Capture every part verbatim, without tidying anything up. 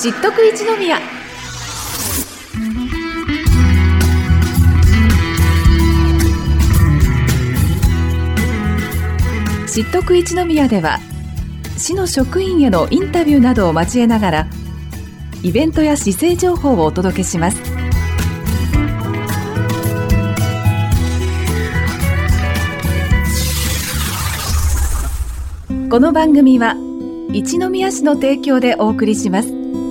知っとく一宮。知っとく一宮では、市の職員へのインタビューなどを交えながらイベントや市政情報をお届けします。この番組は一宮市の提供でお送りします。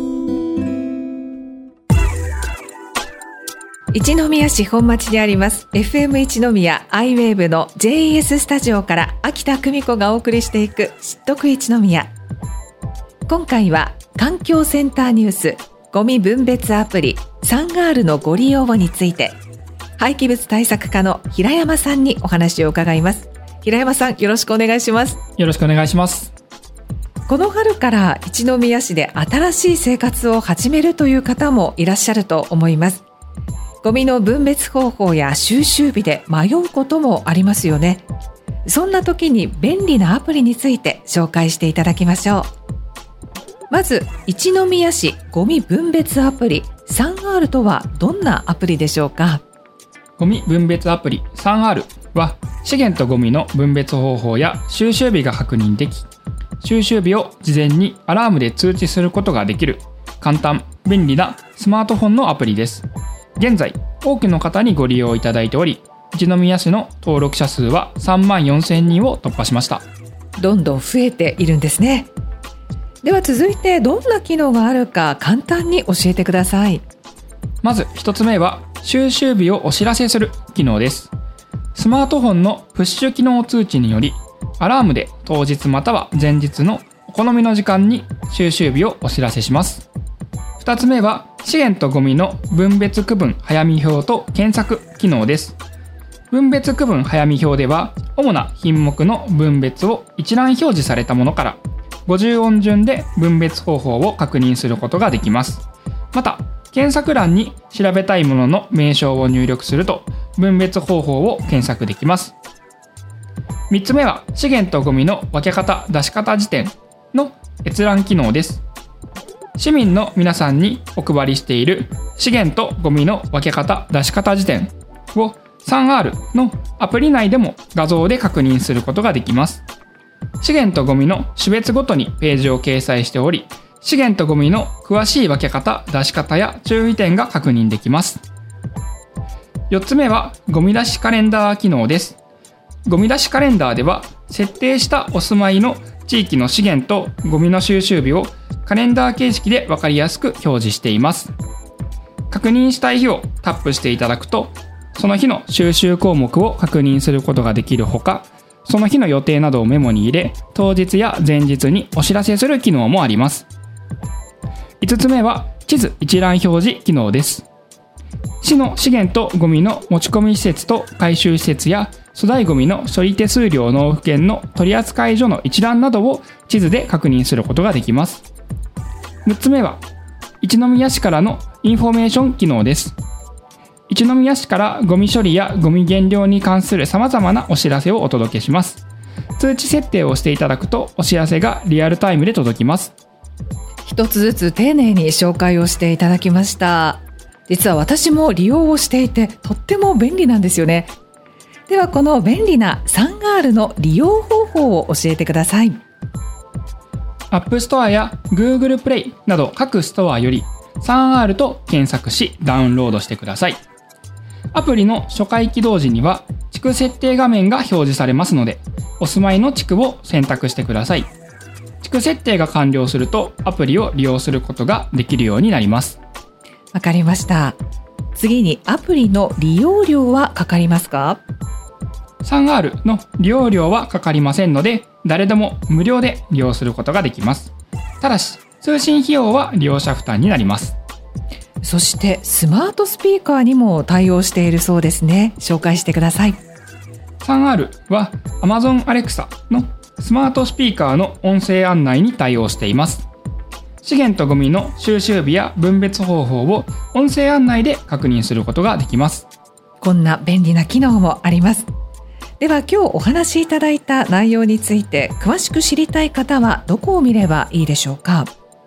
一宮市本町にあります エフエム 一宮 アイウェーブ の ジェイイーエス スタジオから秋田久美子がお送りしていく知っとく一宮。今回は環境センターニュースゴミ分別アプリ サンアール のご利用について、廃棄物対策課の平山さんにお話を伺います。平山さん、よろしくお願いします。 よろしくお願いします。 この春から一宮市で新しい生活を始めるという方もいらっしゃると思います。ゴミの分別方法や収集日で迷うこともありますよね。そんな時に便利なアプリについて紹介していただきましょう。まず、一宮市ゴミ分別アプリ サンアール とはどんなアプリでしょうか？ ゴミ分別アプリ サンアール は資源とゴミの分別方法や収集日が確認でき、収集日を事前にアラームで通知することができる簡単便利なスマートフォンのアプリです。現在多くの方にご利用いただいており、一宮市の登録者数はさんまんよんせんにんを突破しました。 どんどん増えているんですね。では続いて、どんな機能があるか簡単に教えてください。 まずひとつめは収集日をお知らせする機能です。スマートフォンのプッシュ機能通知により、アラームで当日または前日のお好みの時間に収集日をお知らせします。ふたつめは資源とゴミの分別区分早見表と検索機能です。分別区分早見表では、主な品目の分別を一覧表示されたものからごじゅう音順で分別方法を確認することができます。また検索欄に調べたいものの名称を入力すると分別方法を検索できます。みっつめは資源とゴミの分け方出し方辞典の閲覧機能です。市民の皆さんにお配りしている資源とゴミの分け方出し方辞典を サンアール のアプリ内でも画像で確認することができます。資源とゴミの種別ごとにページを掲載しており、資源とゴミの詳しい分け方出し方や注意点が確認できます。よっつめはゴミ出しカレンダー機能です。ゴミ出しカレンダーでは、設定したお住まいの地域の資源とゴミの収集日をカレンダー形式で分かりやすく表示しています。確認したい日をタップしていただくと、その日の収集項目を確認することができるほか、その日の予定などをメモに入れ、当日や前日にお知らせする機能もあります。いつつめは地図一覧表示機能です。市の資源とゴミの持ち込み施設と回収施設や粗大ゴミの処理手数料納付券の取扱所の一覧などを地図で確認することができます。むっつめは一宮市からのインフォメーション機能です。一宮市からゴミ処理やゴミ減量に関する様々なお知らせをお届けします。通知設定をしていただくとお知らせがリアルタイムで届きます。 一つずつ丁寧に紹介をしていただきました。実は私も利用をしていて、とっても便利なんですよね。ではこの便利な サンアール の利用方法を教えてください。 アップストアや Google プレイなど各ストアより サンアール と検索しダウンロードしてください。アプリの初回起動時には地区設定画面が表示されますので、お住まいの地区を選択してください。地区設定が完了するとアプリを利用することができるようになります。 わかりました。次にアプリの利用料はかかりますか？ サンアール の利用料はかかりませんので、誰でも無料で利用することができます。ただし通信費用は利用者負担になります。 そしてスマートスピーカーにも対応しているそうですね。紹介してください。 サンアール は Amazon Alexa のスマートスピーカーの音声案内に対応しています。資源とゴミの収集日や分別方法を音声案内で確認することができます。 こんな便利な機能もあります。では今日お話しいただいた内容について詳しく知りたい方はどこを見ればいいでしょうか？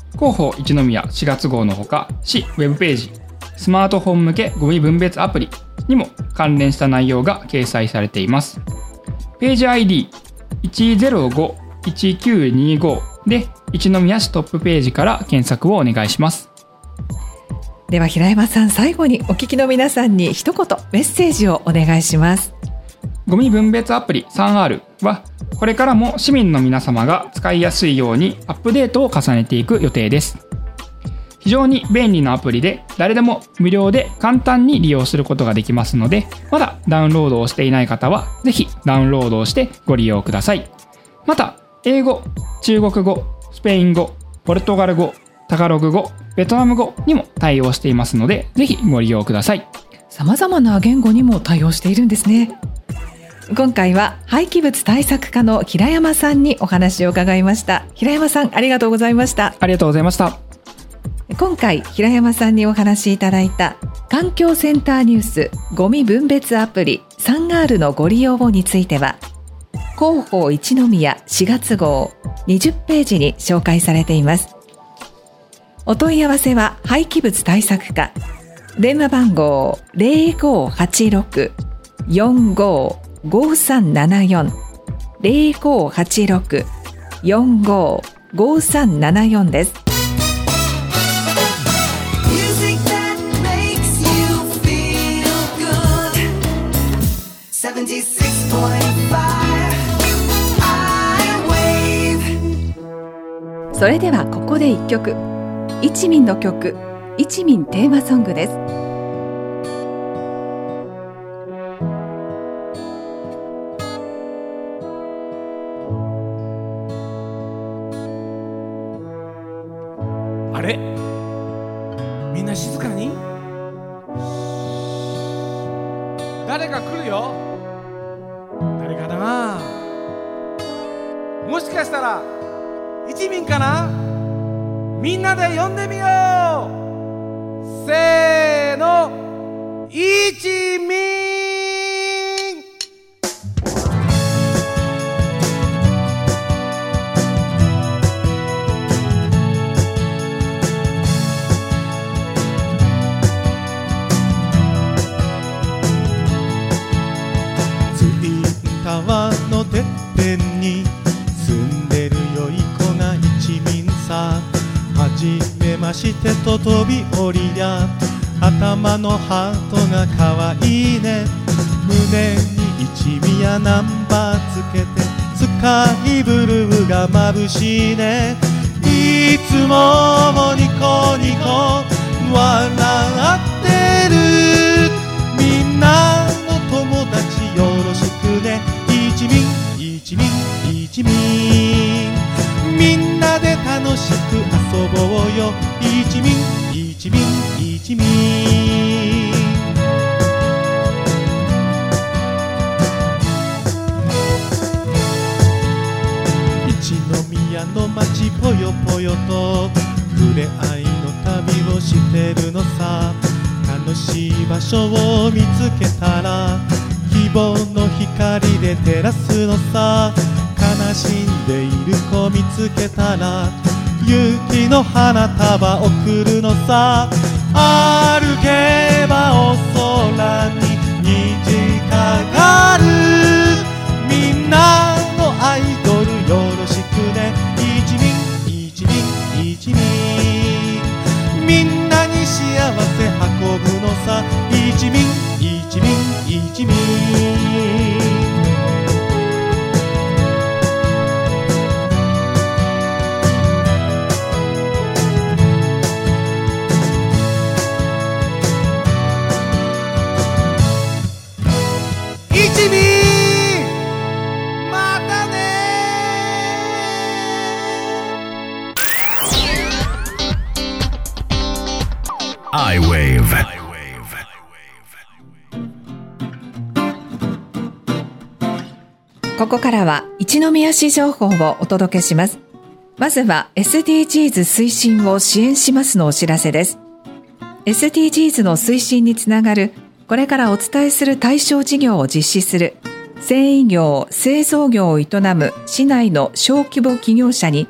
広報一宮しがつ号のほか、市ウェブページ、スマートフォン向けゴミ分別アプリにも関連した内容が掲載されています。ページ アイディーいちゼロごいちきゅうにご で一宮市トップページから検索をお願いします。 では平山さん、最後にお聞きの皆さんに一言メッセージをお願いします。 ゴミ分別アプリ スリーアール はこれからも市民の皆様が使いやすいようにアップデートを重ねていく予定です。非常に便利なアプリで誰でも無料で簡単に利用することができますので、まだダウンロードをしていない方はぜひダウンロードをしてご利用ください。また英語、中国語、スペイン語、ポルトガル語、タガログ語、ベトナム語にも対応していますのでぜひご利用ください。 様々な言語にも対応しているんですね。今回は廃棄物対策課の平山さんにお話を伺いました。平山さん、ありがとうございました。 ありがとうございました。 今回平山さんにお話しいただいた環境センターニュースゴミ分別アプリ スリーアール のご利用をについては、広報一宮しがつ号にじゅっページに紹介されています。お問い合わせは廃棄物対策課、電話番号 ゼロごはちろく よんごごさんななよん ゼロごはちろく よんごごさんななよんです。それではここで一曲、一民の曲、一民テーマソングです。 あれ、みんな静かに。誰か来るよ。誰かな。もしかしたら一民かな。みんなで呼んでみよう。せーの、一民。 ツインタワーのてっぺんに住んでる良い子が一民さ。はじめましてと飛び降りりゃ、頭のハートがかわいいね。胸に一宮ナンバーつけて、スカイブルーが眩しいね。いつもニコニコ笑ってる。みんなの友達よろしくね。一民一民一民、みんなで楽しく遊ぼうよ。一民一民一民。一宮の街ぽよぽよと触れ合いの旅をしてるのさ。楽しい場所を見つけたら希望の光で照らすのさ。悲しんでいる子見つけたら勇気の花束贈るのさ。歩けばお空に虹かかる。みんなのアイドルよろしくね。一民一民一民、みんなに幸せ運ぶのさ。一民一民一民。一民、またね。 アイウェーブ。 ここからは一宮市情報をお届けします。まずは エスディージーズ 推進を支援しますのお知らせです。エスディージーズ の推進につながるこれからお伝えする対象事業を実施する繊維業・製造業を営む市内の小規模企業者に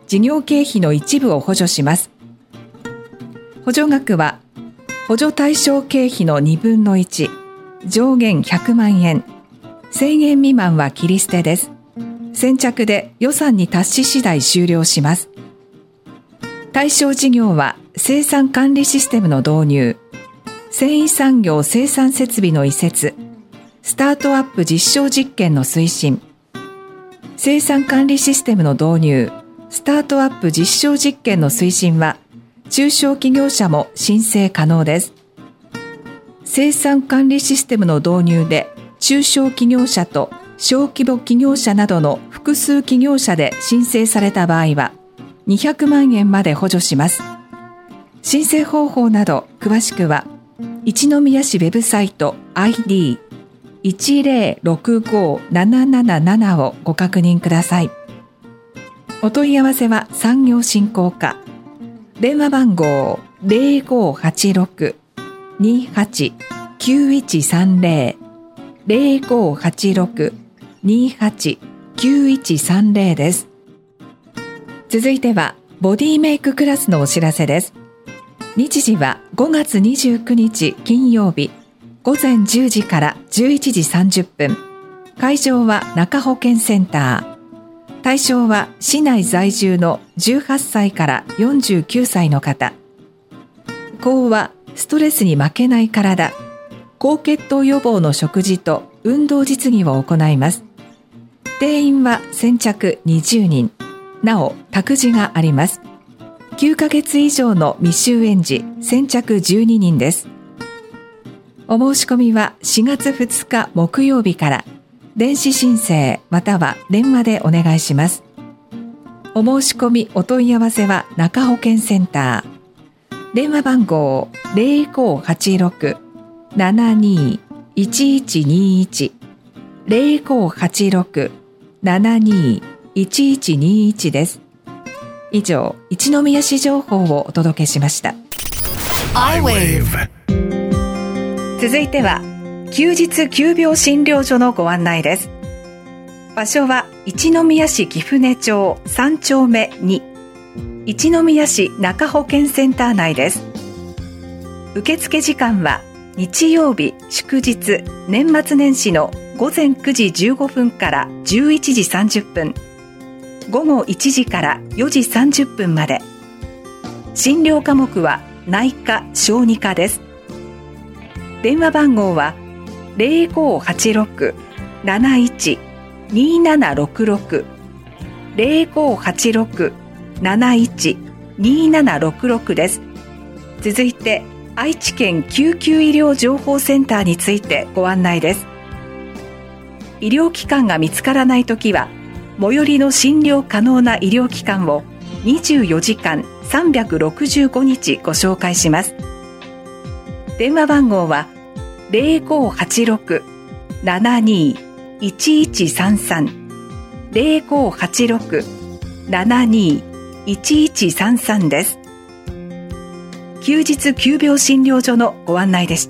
事業経費の一部を補助します。補助額は補助対象経費のにぶんのいち、上限ひゃくまんえん、せんえん未満は切り捨てです。先着で予算に達し次第終了します。対象事業は生産管理システムの導入、繊維産業生産設備の移設、スタートアップ実証実験の推進、生産管理システムの導入、スタートアップ実証実験の推進は中小企業者も申請可能です。生産管理システムの導入で中小企業者と小規模企業者などの複数企業者で申請された場合はにひゃくまんえんまで補助します。申請方法など詳しくは一宮市ウェブサイト アイディーいちゼロろくごーなななななな をご確認ください。お問い合わせは産業振興課、電話番号 ゼロごはちろく にはち きゅういちさんゼロ ゼロごはちろく にはち きゅういちさんゼロ です。続いてはボディメイククラスのお知らせです。日時はごがつにじゅうくにち金曜日ごぜんじゅうじからじゅういちじさんじゅっぷん、会場は中保健センター。対象は市内在住のじゅうはっさいからよんじゅうきゅうさいの方。講はストレスに負けない体、高血糖予防の食事と運動実技を行います。定員は先着にじゅうにん、なお託児があります。きゅうかげつ以上の未就園児先着じゅうににんです。お申し込みはしがつふつか木曜日から電子申請または電話でお願いします。お申し込みお問い合わせは中保健センター、電話番号 ゼロごはちろく ななにいちいちにいち ゼロごはちろく ななにいちいちにいち です。以上、一宮市情報をお届けしました。 アイウェーブ。 続いては休日急病診療所のご案内です。場所は一宮市貴船町さんちょうめに、一宮市中保健センター内です。受付時間は日曜日、祝日、年末年始のごぜんくじじゅうごふんからじゅういちじさんじゅっぷん、ごごいちじからよじさんじゅっぷんまで。診療科目は内科・小児科です。電話番号はゼロごはちろく なないち にななろくろく ゼロごはちろく なないち にななろくろく です。続いて愛知県救急医療情報センターについてご案内です。医療機関が見つからないときは最寄りの診療可能な医療機関をにじゅうよじかんさんびゃくろくじゅうごにちご紹介します。電話番号はゼロごはちろく ななにいちいちさんさん ゼロごはちろく ななにいちいちさんさん です。休日急病診療所のご案内でした。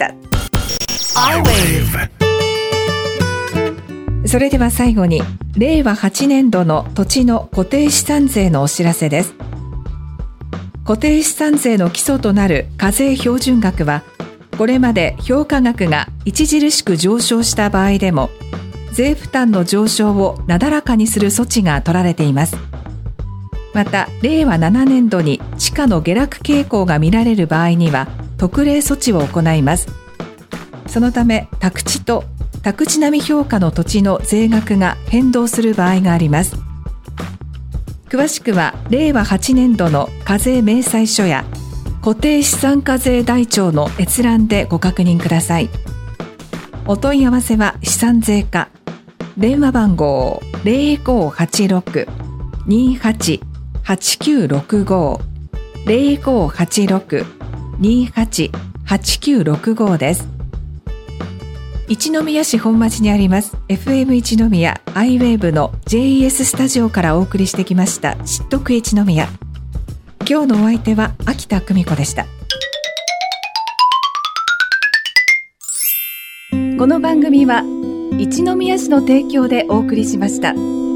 それでは最後にれいわはちねんどの土地の固定資産税のお知らせです。固定資産税の基礎となる課税標準額はこれまで評価額が著しく上昇した場合でも税負担の上昇をなだらかにする措置が取られています。またれいわななねんどに地価の下落傾向が見られる場合には特例措置を行います。そのため宅地と宅地並み評価の土地の税額が変動する場合があります。詳しくはれいわはちねんどの課税明細書や固定資産課税台帳の閲覧でご確認ください。お問い合わせは資産税課、電話番号ゼロごはちろく にはち はちきゅうろくご ゼロごはちろく にはち はちきゅうろくご です。一宮市本町にあります エフエム 一宮アイウェーブの ジェイイーエス スタジオからお送りしてきました知っとく一宮。今日のお相手は秋田久美子でした。この番組は一宮市の提供でお送りしました。